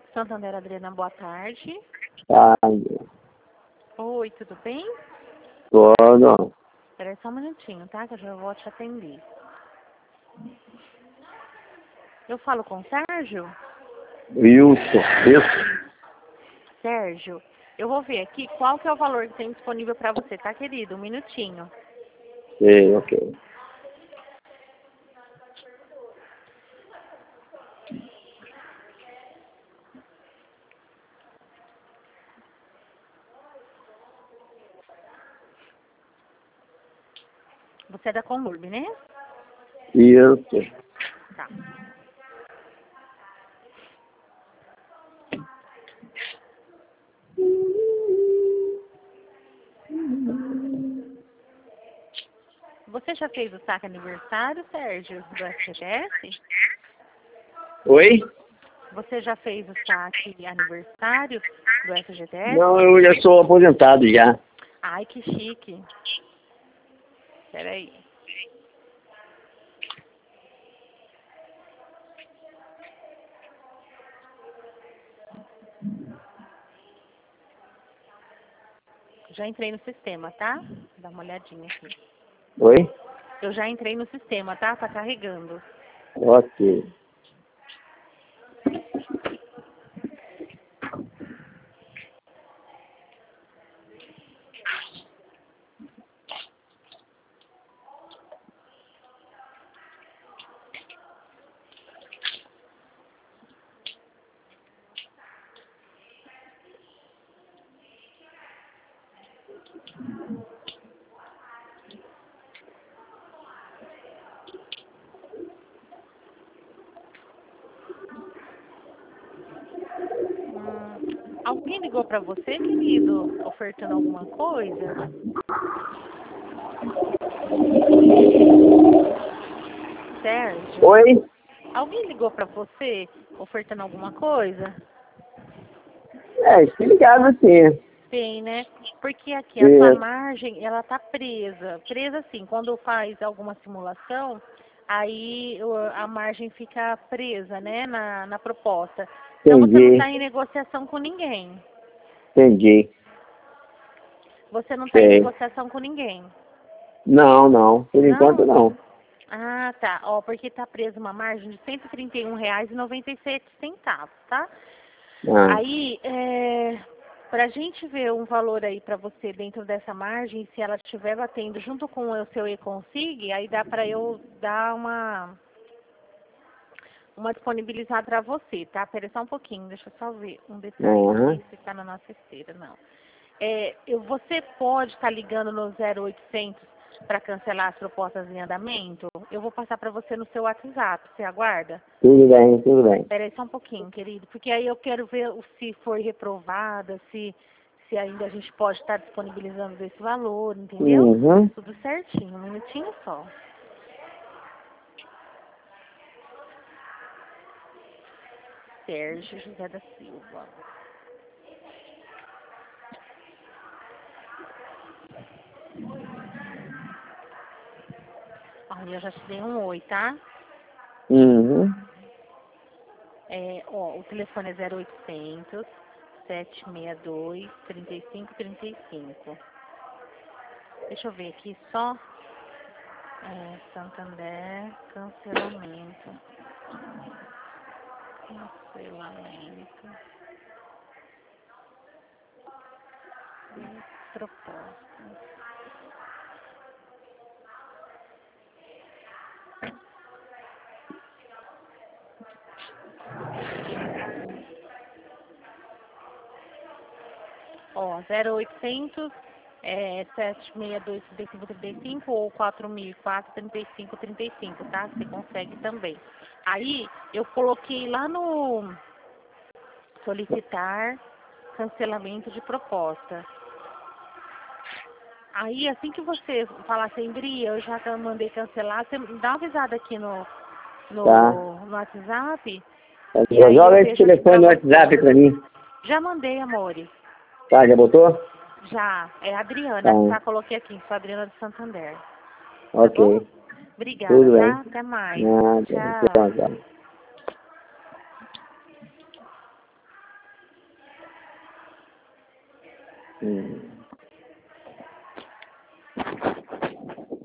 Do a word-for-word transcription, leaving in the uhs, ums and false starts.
Santander, Adriana, boa tarde. Tarde. Oi, tudo bem? Tudo. Espera aí só um minutinho, tá? Que eu já vou te atender. Eu falo com o Sérgio? Wilson. Isso. Sérgio, eu vou ver aqui qual que é o valor que tem disponível para você, tá, querido? Um minutinho. Sei, ok. Você é da Conurb, né? Isso. Tá. Você já fez o saque aniversário, Sérgio, do F G T S? Oi? Você já fez o saque aniversário do F G T S? Não, eu já sou aposentado já. Ai, que chique. Espera aí. Já entrei no sistema, tá? Dá uma olhadinha aqui. Oi? Eu já entrei no sistema, tá? Tá carregando. Ok. Hum, alguém ligou pra você, querido? Ofertando alguma coisa? Sérgio? Oi? Alguém ligou pra você ofertando alguma coisa? É, se ligado sim. Tem, né? Porque aqui a sua Isso. margem, ela tá presa. Presa assim, quando faz alguma simulação, aí o- a margem fica presa, né, na, na proposta. Então você não Entendi. está em negociação com ninguém. Entendi. Você não está em Sei. negociação com ninguém. Não, não. Por enquanto Não? não. Ah, tá. Ó, porque está presa uma margem de cento e trinta e um reais e noventa e sete centavos, tá? Ah. Aí, é, para a gente ver um valor aí para você dentro dessa margem, se ela estiver batendo junto com o seu e-consig, aí dá para eu dar uma uma disponibilizada para você, tá? Pera só um pouquinho, deixa eu só ver um detalhe Uhum. aqui, se está na nossa esteira, não. É, eu, você pode estar ligando no zero oitocentos para cancelar as propostas em andamento? Eu vou passar para você no seu WhatsApp, você aguarda? Tudo bem, tudo bem. Espera aí só um pouquinho, querido, porque aí eu quero ver o- se foi reprovada, se, se ainda a gente pode estar disponibilizando desse valor, entendeu? Uhum. Tudo certinho, um minutinho só. Sérgio José da Silva. Olha, eu já te dei um oi, tá? Uhum. É, ó, o telefone é zero oitocentos, sete seis dois, trinta e cinco trinta e cinco. Deixa eu ver aqui só. É, Santander, cancelamento. Cancelamento. Proposta. Ó, zero oitocentos, é, sete seis dois, trinta e cinco trinta e cinco ou quatro mil e quatro, trinta e cinco trinta e cinco, tá? Você consegue também. Aí, eu coloquei lá no solicitar cancelamento de proposta. Aí, assim que você falar assim, Bri, eu já mandei cancelar, você dá uma avisada aqui no, Tá. no, no WhatsApp. E aí eu Joga esse vejo aqui pra telefone no você. WhatsApp pra mim. Já mandei, amores. Tá, já botou? Já. É a Tá. Adriana, tá? Coloquei aqui, sou a Adriana de Santander. Tá bom? Ok. Obrigada, Tudo bem. tá? Até mais. Nada. Tchau. Tchau, tchau. Hum.